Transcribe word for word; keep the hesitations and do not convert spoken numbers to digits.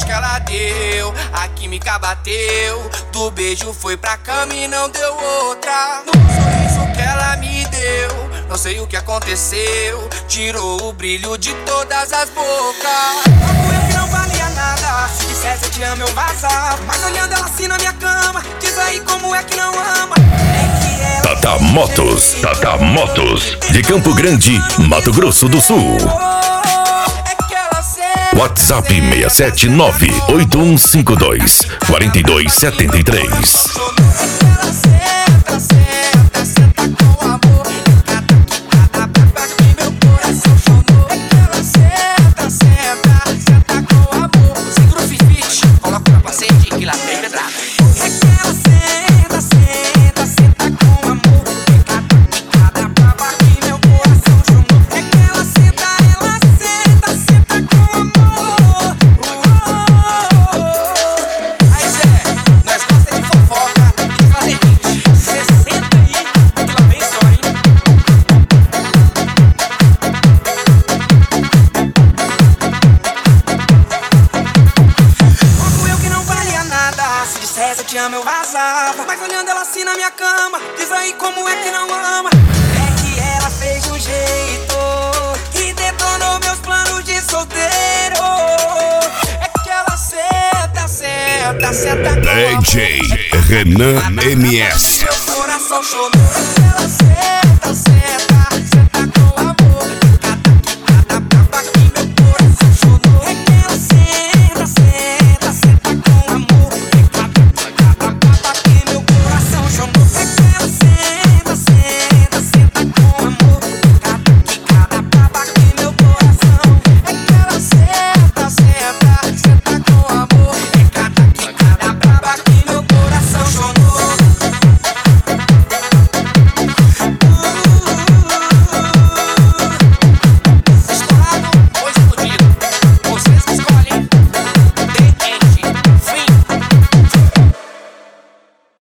que ela deu, a química bateu. Do beijo foi pra cama e não deu outra. No sorriso que ela me deu, não sei o que aconteceu, tirou o brilho de todas as bocas. Eu que não valia nada, se dissesse eu te amo eu vazava. Mas olhando ela assim na minha cama, diz aí como é que não ama. É que ela Tata Motos, Tata Motos, de Campo Grande, Mato Grosso do Sul. WhatsApp seis sete nove, oito um cinco dois, quatro dois sete três. Te amo, eu vazava. Mas olhando ela assim na minha cama, diz aí como é que não ama. É que ela fez um jeito que detonou meus planos de solteiro. É que ela senta, senta, senta com D J Renan M S. meu coração chorou. Ela senta,